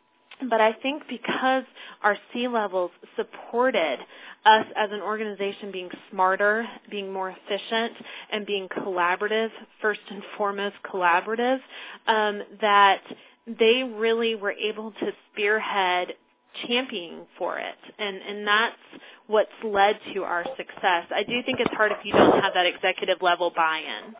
But I think because our C-levels supported us as an organization being smarter, being more efficient, and being collaborative, first and foremost collaborative, um, that they really were able to spearhead championing for it. And, and that's what's led to our success. I do think it's hard if you don't have that executive level buy-in.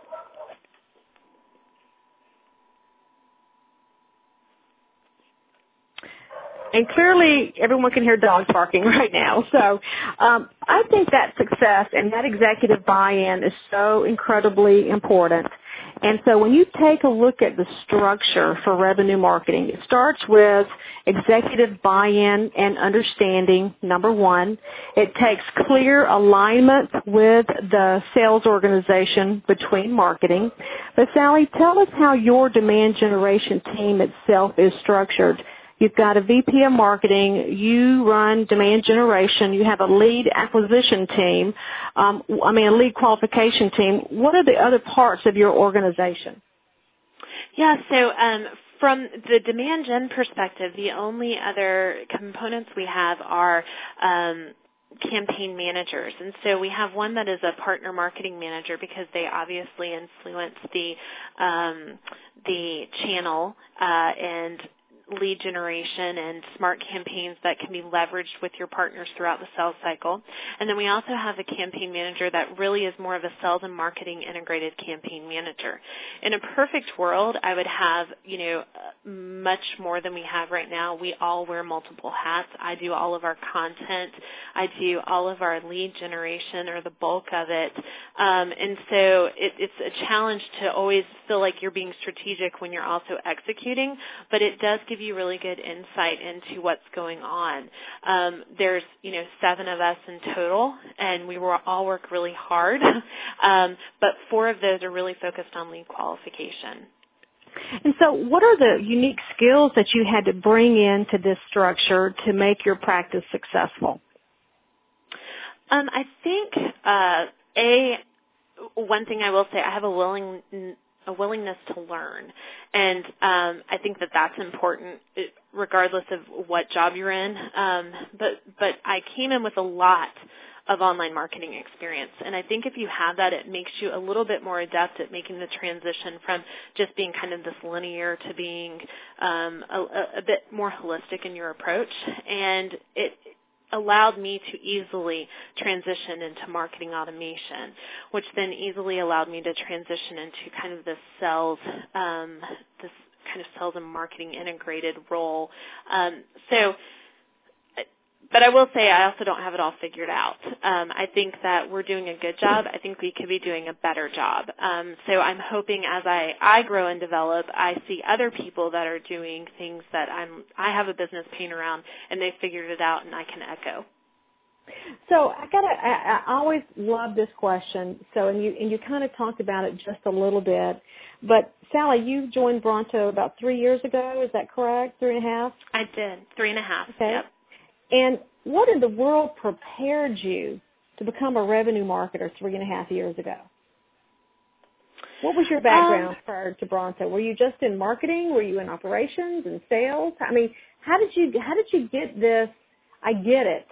And clearly, everyone can hear dogs barking right now. So um, I think that success and that executive buy-in is so incredibly important. And so when you take a look at the structure for revenue marketing, it starts with executive buy-in and understanding, number one. It takes clear alignment with the sales organization between marketing. But Sally, tell us how your demand generation team itself is structured. You've got a V P of marketing. You run demand generation. You have a lead acquisition team. Um, I mean, a lead qualification team. What are the other parts of your organization? Yeah, so um, from the demand gen perspective, the only other components we have are um, campaign managers. And so we have one that is a partner marketing manager, because they obviously influence the um, the channel uh, and lead generation and smart campaigns that can be leveraged with your partners throughout the sales cycle. And then we also have a campaign manager that really is more of a sales and marketing integrated campaign manager. In a perfect world, I would have, you know, much more than we have right now. We all wear multiple hats. I do all of our content. I do all of our lead generation, or the bulk of it. Um, and so it, it's a challenge to always feel like you're being strategic when you're also executing, but it does give you really good insight into what's going on. Um, there's, you know, seven of us in total, and we were, all work really hard, um, but four of those are really focused on lead qualification. And so what are the unique skills that you had to bring into this structure to make your practice successful? Um, I think, uh, A, one thing I will say, I have a willing a willingness to learn, and um, I think that that's important regardless of what job you're in. Um, but but I came in with a lot of online marketing experience, and I think if you have that, it makes you a little bit more adept at making the transition from just being kind of this linear to being um, a, a bit more holistic in your approach, and it allowed me to easily transition into marketing automation, which then easily allowed me to transition into kind of this sales, um, this kind of sales and marketing integrated role. Um, so, but I will say I also don't have it all figured out. Um, I think that we're doing a good job. I think we could be doing a better job. Um, so I'm hoping as I, I grow and develop, I see other people that are doing things that I'm, I have a business pain around, and they've figured it out, and I can echo. So I gotta, I, I always love this question. So, and you, and you kind of talked about it just a little bit, but Sally, you joined Bronto about three years ago. Is that correct? Three and a half? I did. Three and a half. Okay. Yep. And what in the world prepared you to become a revenue marketer three and a half years ago? What was your background um, prior to Bronto? Were you just in marketing? Were you in operations and sales? I mean, how did you how did you get this? I get it.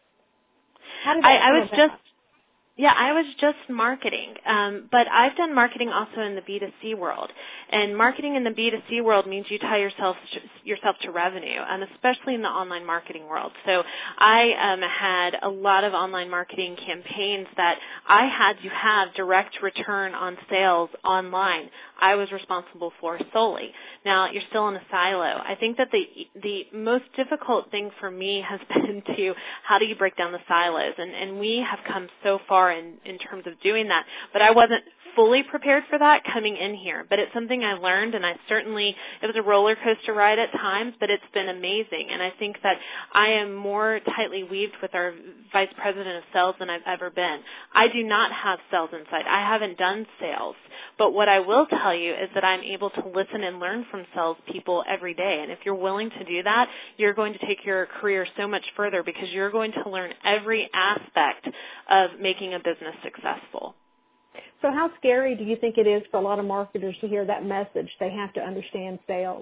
How did that I, I was about? just yeah, I was just marketing, um, but I've done marketing also in the B two C world. And marketing in the B two C world means you tie yourself yourself to revenue, and especially in the online marketing world. So I um, had a lot of online marketing campaigns that I had to have direct return on sales online. I was responsible for solely. Now, you're still in a silo. I think that the the most difficult thing for me has been to how do you break down the silos, and, and we have come so far in, in terms of doing that, but I wasn't fully prepared for that coming in here, but it's something I learned, and I certainly, it was a roller coaster ride at times, but it's been amazing, and I think that I am more tightly weaved with our Vice President of Sales than I've ever been. I do not have sales insight. I haven't done sales, but what I will tell you is that I'm able to listen and learn from salespeople every day, and if you're willing to do that, you're going to take your career so much further because you're going to learn every aspect of making a business successful. So how scary do you think it is for a lot of marketers to hear that message? They have to understand sales.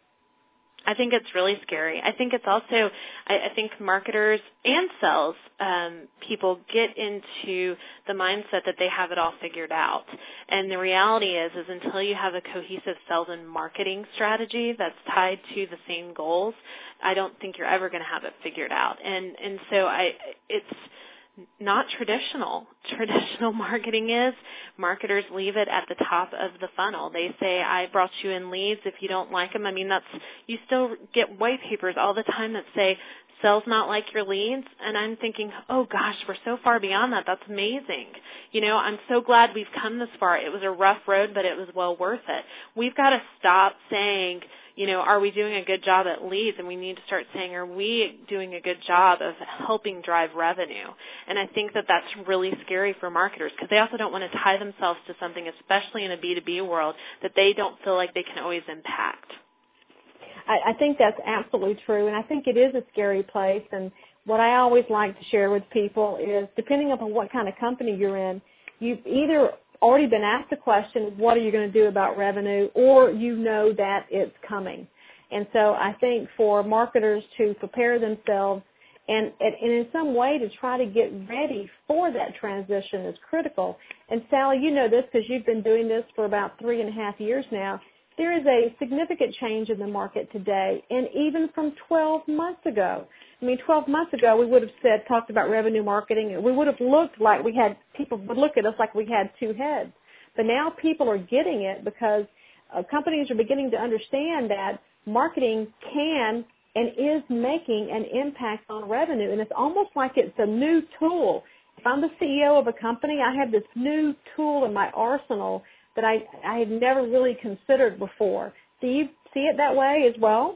I think it's really scary. I think it's also, I, I think marketers and sales um, people get into the mindset that they have it all figured out. And the reality is, is until you have a cohesive sales and marketing strategy that's tied to the same goals, I don't think you're ever going to have it figured out. And and so I, it's not traditional. Traditional marketing is marketers leave it at the top of the funnel. They say, I brought you in leads. If you don't like them, I mean, that's, you still get white papers all the time that say, sales not like your leads. And I'm thinking, oh gosh, we're so far beyond that. That's amazing. You know, I'm so glad we've come this far. It was a rough road, but it was well worth it. We've got to stop saying, you know, are we doing a good job at leads? And we need to start saying, are we doing a good job of helping drive revenue? And I think that that's really scary for marketers because they also don't want to tie themselves to something, especially in a B two B world, that they don't feel like they can always impact. I, I think that's absolutely true, and I think it is a scary place. And what I always like to share with people is, depending upon what kind of company you're in, you've either already been asked the question, what are you going to do about revenue, or you know that it's coming. And so I think for marketers to prepare themselves and, and in some way to try to get ready for that transition is critical. And Sally, you know this because you've been doing this for about three and a half years now. There is a significant change in the market today, and even from twelve months ago. I mean, twelve months ago, we would have said, talked about revenue marketing, and we would have looked like we had, people would look at us like we had two heads. But now people are getting it because uh, companies are beginning to understand that marketing can and is making an impact on revenue, and it's almost like it's a new tool. If I'm the C E O of a company, I have this new tool in my arsenal that I, I had never really considered before. Do you see it that way as well?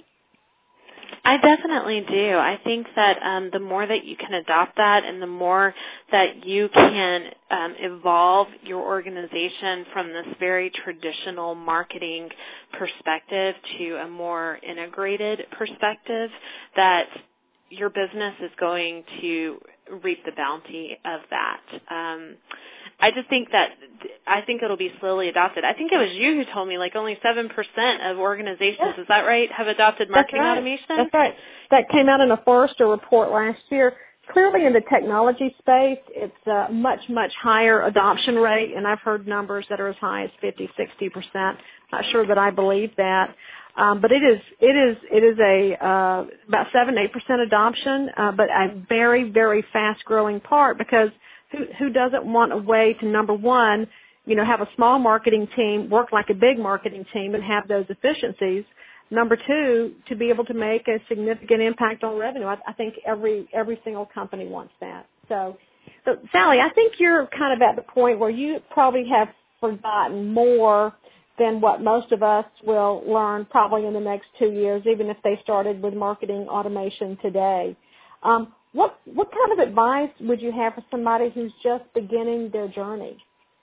I definitely do. I think that um, the more that you can adopt that and the more that you can um, evolve your organization from this very traditional marketing perspective to a more integrated perspective, that your business is going to reap the bounty of that. Um, I just think that I think it'll be slowly adopted. I think it was you who told me like only seven percent of organizations, is that right, have adopted marketing That's right. automation? That's right. That came out in a Forrester report last year. Clearly in the technology space, it's a much, much higher adoption rate, and I've heard numbers that are as high as fifty, sixty percent. Not sure that I believe that. Um, but it is, it is, it is a, uh, about seven, eight percent adoption, uh, but a very, very fast growing part, because who, who doesn't want a way to, number one, you know, have a small marketing team work like a big marketing team and have those efficiencies. Number two, to be able to make a significant impact on revenue. I, I think every, every single company wants that. So, so, Sally, I think you're kind of at the point where you probably have forgotten more than what most of us will learn probably in the next two years, even if they started with marketing automation today. Um, what what kind of advice would you have for somebody who's just beginning their journey?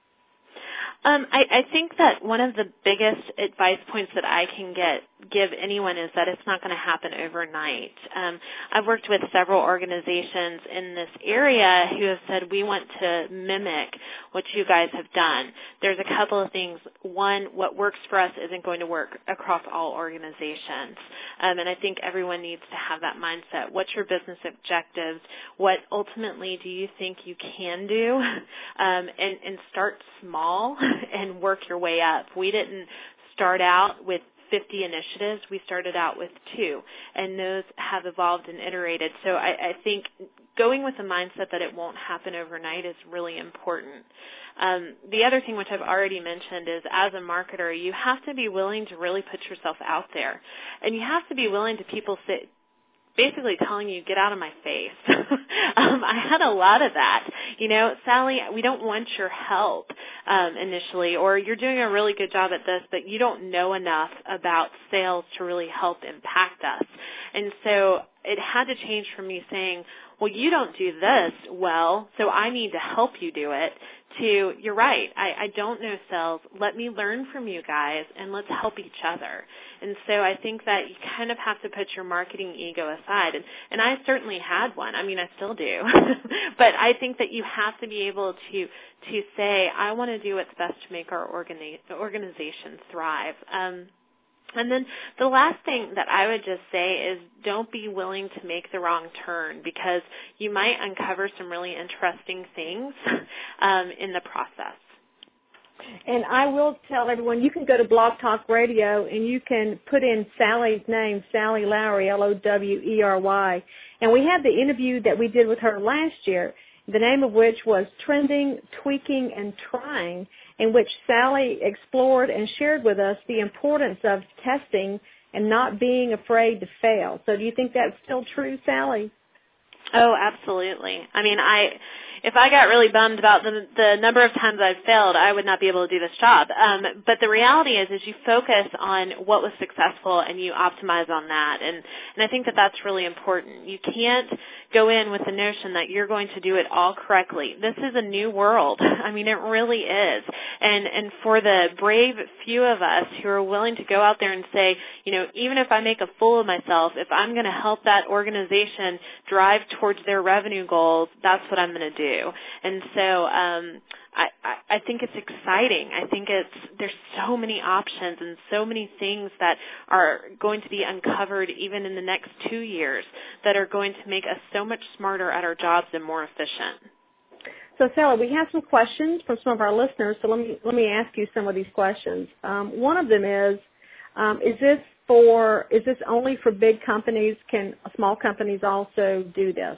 Um, I, I think that one of the biggest advice points that I can get give anyone is that it's not going to happen overnight. Um, I've worked with several organizations in this area who have said, we want to mimic what you guys have done. There's a couple of things. One, what works for us isn't going to work across all organizations. Um, and I think everyone needs to have that mindset. What's your business objectives? What ultimately do you think you can do? Um, and, and start small and work your way up. We didn't start out with fifty initiatives. We started out with two, and those have evolved and iterated. So I, I think going with the mindset that it won't happen overnight is really important. Um, the other thing, which I've already mentioned, is as a marketer, you have to be willing to really put yourself out there, and you have to be willing to people say, basically telling you, get out of my face. um, I had a lot of that. You know, Sally, we don't want your help um, initially, or you're doing a really good job at this, but you don't know enough about sales to really help impact us. And so it had to change from me saying, well, you don't do this well, so I need to help you do it, to, you're right, I, I don't know sales. Let me learn from you guys, and let's help each other. And so I think that you kind of have to put your marketing ego aside. And, and I certainly had one. I mean, I still do. But I think that you have to be able to to say, I want to do what's best to make our organi- organization thrive. Um, And then the last thing that I would just say is don't be willing to make the wrong turn, because you might uncover some really interesting things um, in the process. And I will tell everyone, you can go to Blog Talk Radio and you can put in Sally's name, Sally Lowery, L O W E R Y. And we had the interview that we did with her last year, the name of which was Trending, Tweaking, and Trying, in which Sally explored and shared with us the importance of testing and not being afraid to fail. So do you think that's still true, Sally? Oh, absolutely. I mean, I if I got really bummed about the, the number of times I've failed, I would not be able to do this job. Um, but the reality is, is you focus on what was successful and you optimize on that. And, and I think that that's really important. You can't go in with the notion that you're going to do it all correctly. This is a new world. I mean, it really is. And, and for the brave few of us who are willing to go out there and say, you know, even if I make a fool of myself, if I'm going to help that organization drive towards their revenue goals, that's what I'm going to do. And so um, I, I think it's exciting. I think it's there's so many options and so many things that are going to be uncovered even in the next two years that are going to make us so much smarter at our jobs and more efficient. So, Sally, we have some questions from some of our listeners, so let me let me ask you some of these questions. Um, one of them is, um, is this for is this only for big companies? Can small companies also do this?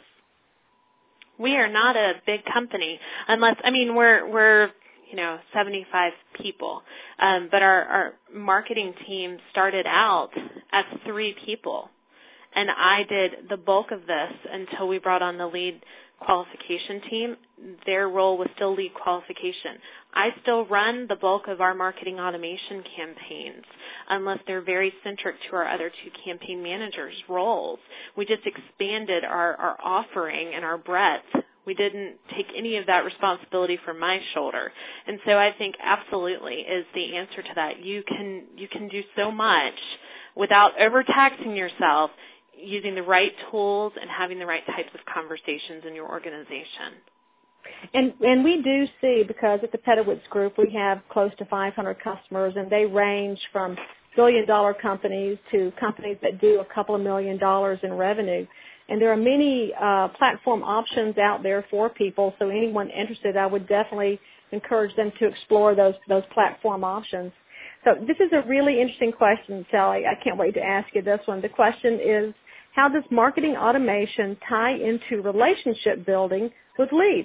We are not a big company unless, I mean, we're, we're, you know, seventy-five people. Um, but our, our marketing team started out as three people. and I did the bulk of this until we brought on the lead qualification team. Their role was still lead qualification. I still run the bulk of our marketing automation campaigns unless they're very centric to our other two campaign managers' roles. We just expanded our, our offering and our breadth. We didn't take any of that responsibility from my shoulder. And so I think absolutely is the answer to that. You can you can do so much without overtaxing yourself, using the right tools and having the right types of conversations in your organization. And and we do see, because at the Pedowitz Group we have close to five hundred customers, and they range from billion-dollar companies to companies that do a couple of million dollars in revenue. And there are many uh, platform options out there for people, so anyone interested, I would definitely encourage them to explore those those platform options. So this is a really interesting question, Sally. I can't wait to ask you this one. The question is, how does marketing automation tie into relationship building with leads?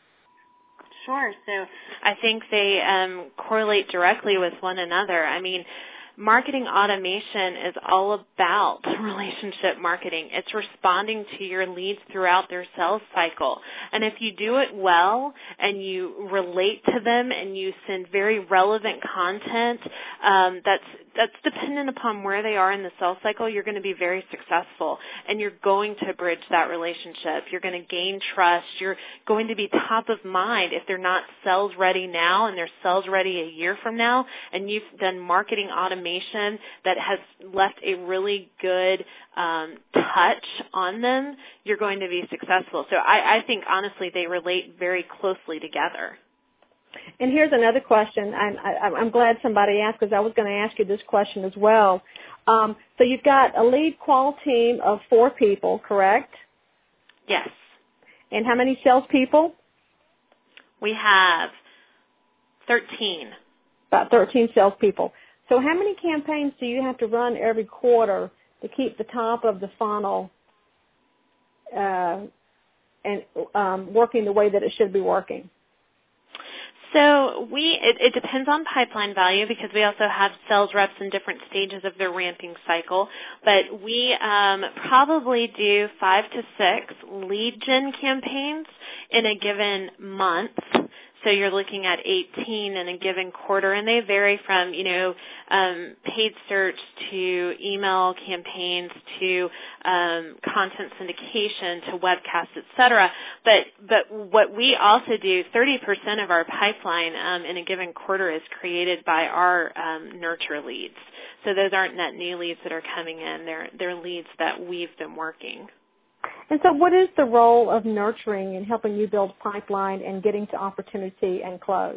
Sure. So I think they um, correlate directly with one another. I mean, marketing automation is all about relationship marketing. It's responding to your leads throughout their sales cycle. And if you do it well and you relate to them and you send very relevant content um, that's that's dependent upon where they are in the sales cycle, you're going to be very successful, and you're going to bridge that relationship. You're going to gain trust. You're going to be top of mind if they're not sales ready now and they're sales ready a year from now, and you've done marketing automation that has left a really good um, touch on them, you're going to be successful. So I, I think, honestly, they relate very closely together. And here's another question. I'm, I, I'm glad somebody asked, because I was going to ask you this question as well. Um, so you've got a lead qual team of four people, correct? Yes. And how many salespeople? We have thirteen. About thirteen salespeople. So how many campaigns do you have to run every quarter to keep the top of the funnel uh, and um, working the way that it should be working? So we, it, it depends on pipeline value, because we also have sales reps in different stages of their ramping cycle. But we um, probably do five to six lead gen campaigns in a given month. So you're looking at eighteen in a given quarter, and they vary from, you know, um, paid search to email campaigns to um, content syndication to webcasts, et cetera. But, but what we also do, thirty percent of our pipeline um, in a given quarter is created by our um, nurture leads. So those aren't net new leads that are coming in. They're, they're leads that we've been working. And so what is the role of nurturing in helping you build pipeline and getting to opportunity and close?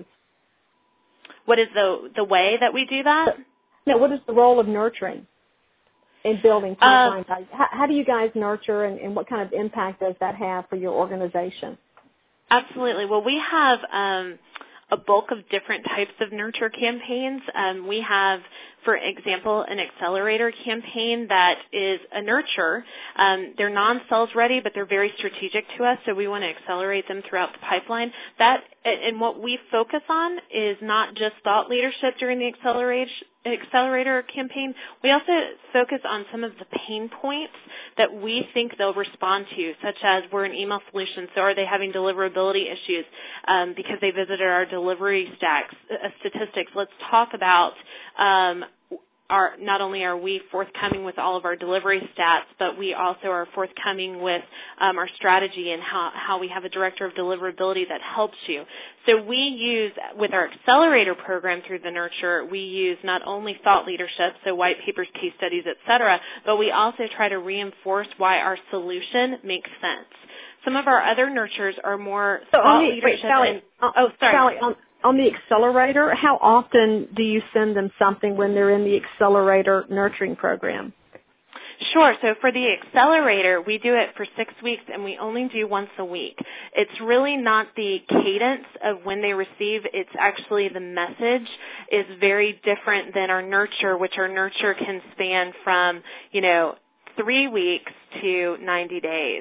What is the the way that we do that? No, what is the role of nurturing in building pipeline? Uh, how, how do you guys nurture, and, and what kind of impact does that have for your organization? Absolutely. Well, we have um, a bulk of different types of nurture campaigns. Um, we have, for example, an accelerator campaign that is a nurture. Um, they're non-sales ready, but they're very strategic to us, so we want to accelerate them throughout the pipeline. That, and what we focus on is not just thought leadership during the accelerator accelerator campaign. We also focus on some of the pain points that we think they'll respond to, such as we're an email solution, so are they having deliverability issues um, because they visited our delivery stacks, uh, statistics. Let's talk about um, Our, not only are we forthcoming with all of our delivery stats, but we also are forthcoming with um, our strategy and how, how we have a director of deliverability that helps you. So we use, with our accelerator program through the Nurture, we use not only thought leadership, so white papers, case studies, et cetera, but we also try to reinforce why our solution makes sense. Some of our other nurtures are more so thought the, leadership. Wait, Sally, and, oh, sorry. Sally, on, on the accelerator, how often do you send them something when they're in the accelerator nurturing program? Sure. So for the accelerator, we do it for six weeks, and we only do once a week. It's really not the cadence of when they receive. It's actually the message is very different than our nurture, which our nurture can span from, you know, three weeks to ninety days.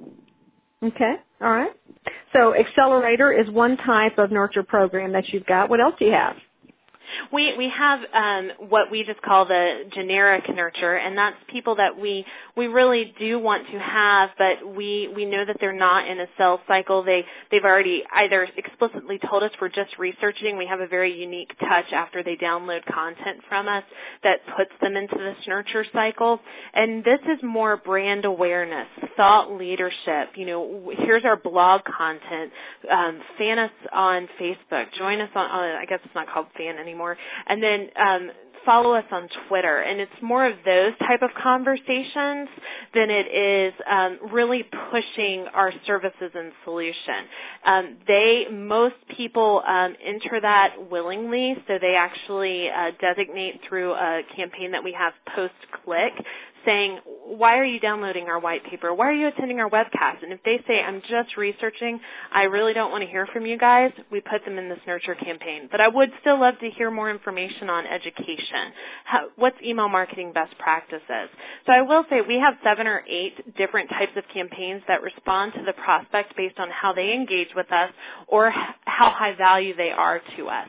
Okay. All right. So accelerator is one type of nurture program that you've got. What else do you have? We we have um, what we just call the generic nurture, and that's people that we we really do want to have, but we, we know that they're not in a sales cycle. They they've already either explicitly told us we're just researching. We have a very unique touch after they download content from us that puts them into this nurture cycle. And this is more brand awareness, thought leadership. You know, here's our blog content. Um, fan us on Facebook. Join us on, on I guess it's not called fan anymore. And then um, follow us on Twitter. And it's more of those type of conversations than it is um, really pushing our services and solution. Um, they, most people um, enter that willingly, so they actually uh, designate through a campaign that we have post-click saying, why are you downloading our white paper? Why are you attending our webcast? And if they say, I'm just researching, I really don't want to hear from you guys, we put them in this nurture campaign. But I would still love to hear more information on education. How, what's email marketing best practices? So I will say we have seven or eight different types of campaigns that respond to the prospect based on how they engage with us or how high value they are to us.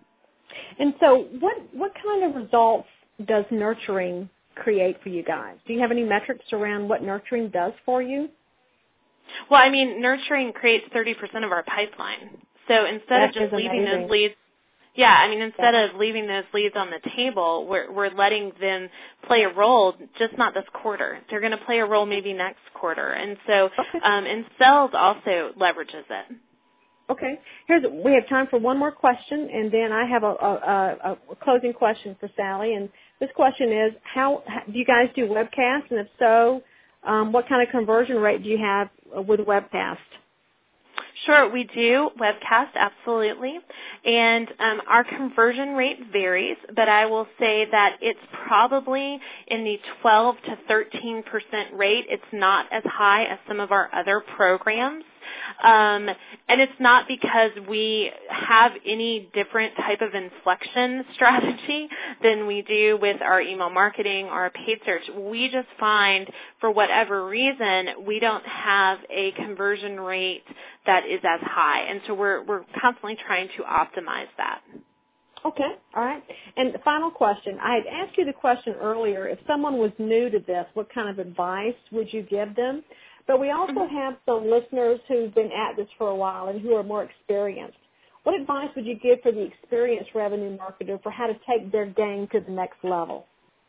And so what, what kind of results does nurturing create for you guys? Do you have any metrics around what nurturing does for you? Well, I mean, nurturing creates thirty percent of our pipeline. So instead that of just leaving amazing. those leads, yeah, I mean, instead yeah. of leaving those leads on the table, we're, we're letting them play a role, just not this quarter. They're going to play a role maybe next quarter. And so, okay. um, and sales also leverages it. Okay. Here's we have time for one more question, and then I have a, a, a closing question for Sally. And this question is: How, how do you guys do webcasts? And if so, um, what kind of conversion rate do you have with webcast? Sure, we do webcast, absolutely. And um, our conversion rate varies, but I will say that it's probably in the twelve to thirteen percent rate. It's not as high as some of our other programs. Um, and it's not because we have any different type of inflection strategy than we do with our email marketing or our paid search. We just find, for whatever reason, we don't have a conversion rate that is as high. And so we're, we're constantly trying to optimize that. Okay, all right. And the final question. I had asked you the question earlier, if someone was new to this, what kind of advice would you give them? But we also have some listeners who've been at this for a while and who are more experienced. What advice would you give for the experienced revenue marketer for how to take their game to the next level?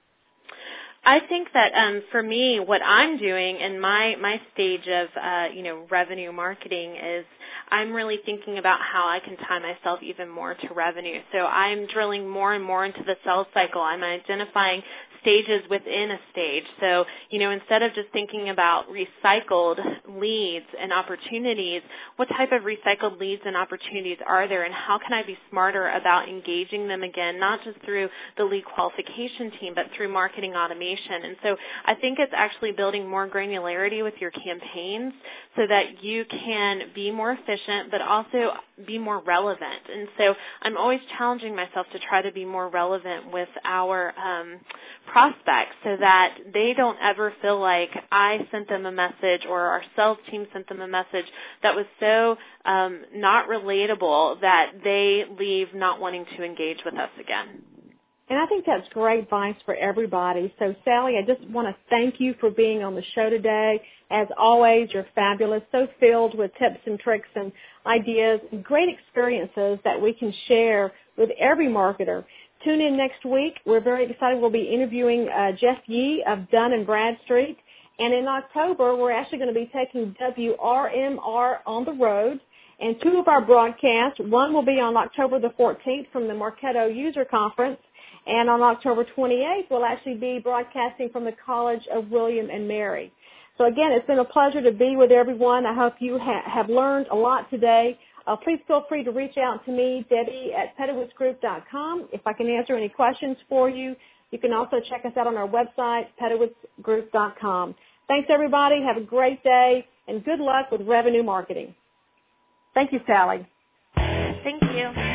I think that um, for me, what I'm doing in my, my stage of, uh, you know, revenue marketing is I'm really thinking about how I can tie myself even more to revenue. So I'm drilling more and more into the sales cycle. I'm identifying stages within a stage. So, you know, instead of just thinking about recycled leads and opportunities, what type of recycled leads and opportunities are there, and how can I be smarter about engaging them again, not just through the lead qualification team, but through marketing automation. And so I think it's actually building more granularity with your campaigns so that you can be more efficient, but also be more relevant. And so I'm always challenging myself to try to be more relevant with our um, prospects so that they don't ever feel like I sent them a message or our sales team sent them a message that was so um, not relatable that they leave not wanting to engage with us again. And I think that's great advice for everybody. So, Sally, I just want to thank you for being on the show today. As always, you're fabulous, so filled with tips and tricks and ideas and great experiences that we can share with every marketer. Tune in next week. We're very excited. We'll be interviewing uh, Jeff Yee of Dun and Bradstreet. And in October, we're actually going to be taking W R M R on the road. And two of our broadcasts, one will be on October the fourteenth from the Marketo User Conference. And on October twenty-eighth, we'll actually be broadcasting from the College of William and Mary. So, again, it's been a pleasure to be with everyone. I hope you ha- have learned a lot today. Uh, please feel free to reach out to me, Debbie, at petowitz group dot com. If I can answer any questions for you, you can also check us out on our website, petowitz group dot com. Thanks, everybody. Have a great day, and good luck with revenue marketing. Thank you, Sally. Thank you.